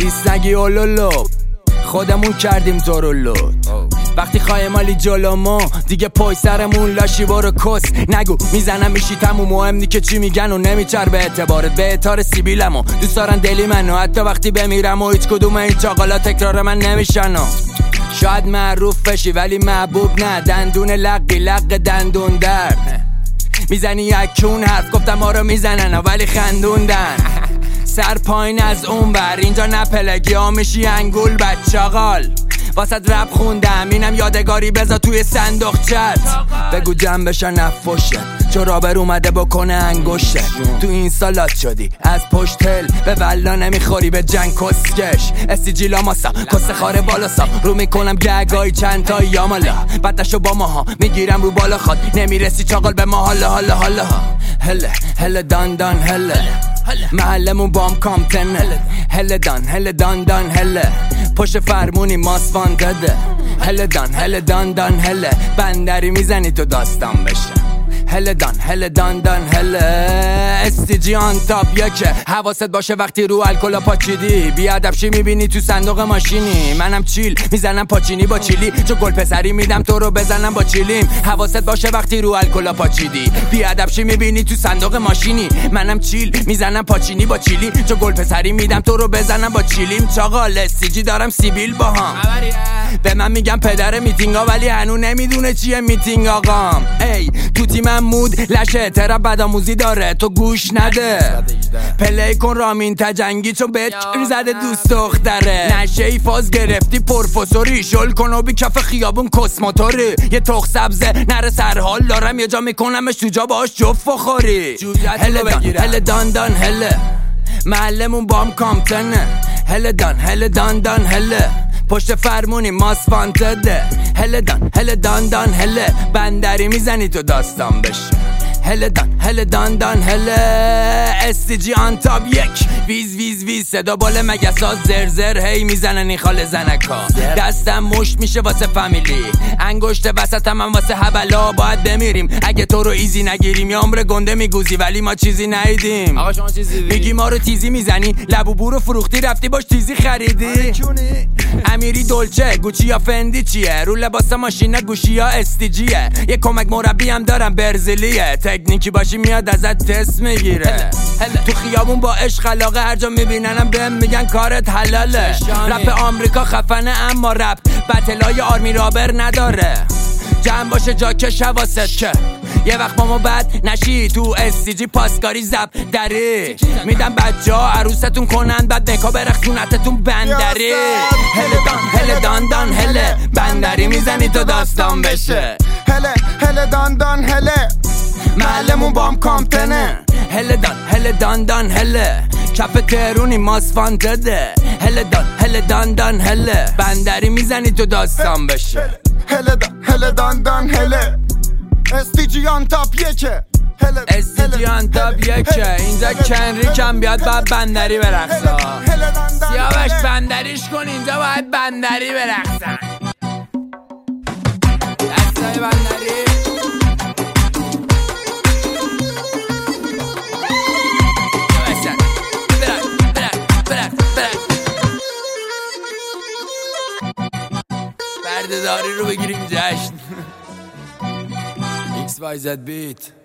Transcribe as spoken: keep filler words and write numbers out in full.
دیس نگی اولولو خودمون کردیم زورولو وقتی خواهی مالی جلو ما دیگه پای سرمون لاشی برو کس نگو میزنم میشی تموم مهم نی که چی میگن و نمیچر به اعتبارت به اعتار سیبیلمو دوست دارن دلی منو حتی وقتی بمیرم و هیچ کدوم این چاقالا تکرار من نمیشن و شاید معروف بشی ولی محبوب نه دندون لقی لق دندون در میزنی یکون حرف گفتم ما رو میزنن ولی خندوندن سر پایین از اون بر اینجا نه پلگی ها میشی انگول بچاقال واسد رپ خوندم اینم یادگاری بذار توی صندوق چت بگو جمع بشن نفوشه چو رابر اومده بکنه انگوشه تو این سالات شدی از پشت هل به ولا نمیخوری به جنگ کسکش اسی جی لاماسا کس خاره بالا سا رو میکنم گگای چند تا یامالا بدشو با ماها میگیرم رو بالا خواد نمیرسی چاقال به ما حالا حالا حالا هله هله دان دان هله محلمون بام کامتن هله دان هله دان دان هله پشت فرمونی ماس وانتده هله دان هله دان دان هله بندری میزنی تو داستان بشه هله دان هله دان دان هله استیجی آن تاپ یکه حواست باشه وقتی رو الکلا پاچیدی بیادب شی میبینی تو صندوق ماشینی منم چیل میزنم پاچینی با چیلی چو گل پسری میدم تو رو بزنم با چیلیم حواست باشه وقتی رو الکلا پاچیدی بیادب شی میبینی تو صندوق ماشینی منم چیل میزنم پاچینی با چیلی چو گل پسری میدم تو رو بزنم با چیلیم چاقال استیجی دارم سیبیل باهام به من میگم پدر میتینگا ولی هنو نمیدونه چیه میتینگ آقام ای تو تیمم مود لشه ترا بدآموزی داره تو گوش نده پلی کن رامین تجنگی چون بهت زده دوست دختره نشه ای فاز گرفتی پروفسوری شل کن و بی کف خیابون کسماتوری یه تخ سبزه نره سرحال دارم یه جا میکنمش تو جا باش جف بخوری هله دان هله دان دان هله محلمون بام کامتنه هله دان هله دان دان هله پشت فرمونی ماس وانتده هله دان هله دان دان هله بندری میزنی تو داستان بشه هله دان هله دان دان هله استیجی آن تاب یک ویز ویز ویز صدا بالا مگسا زرزر هی میزنن این خال زنکا دستم مشت میشه واسه فامیلی انگشت وسطم هم واسه حبلا باید بمیریم اگه تو رو ایزی نگیریم یا عمر گنده میگوزی ولی ما چیزی ندیدیم آقا شما چیزی میگی ما رو تیزی میزنی لبو بورو فروختی رفتی باش تیزی خریدی امیری دولچه گوچی یا فندی چیه رو لباس ماشینا گوشی یا استیجیه یه کمک مربی هم دارم برزیلیه تکنیکی باشی میاد ازت تست میگیره تو خیابون با عشق علاقه هر جا میبیننم بهم میگن کارت حلاله رپ آمریکا خفنه اما رپ بتلای آرمی رابر نداره جمع باشه جاکش حواست که یه وقت با ما بد نشی تو استیجی پاسکاری زب داری میدم بچه ها عروستون کنن بعد نکا برخصونتتون بندری هله دان هله دان دان هله بندری میزنی تو داستان بشه هله هله دان دان هله محلمون بام کامتنه هله دان هله دان دان هله کف ترونی ماس وانتده هله دان هله دان دان هله بندری میزنی تو داستان بشه هله دان هله دان دان هله استیجی آن تاپ یکه استیجی آن تاپ یکه اینجا کنریک هم بیاد باید بندری برقصا سیاوش بندریش کن اینجا باید بندری برقصن دستای بندری بردهداری رو بگیریم جشن ایکس وای زد بیت